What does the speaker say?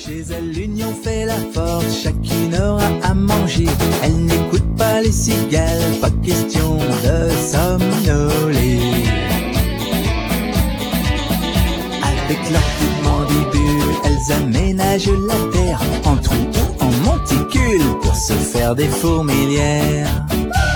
Chez elle, l'union fait la force, chacune aura à manger. Elle n'écoute pas les cigales, pas question de somnoler. Avec leurs petites mandibules, elles aménagent la terre en trous ou en monticules pour se faire des fourmilières.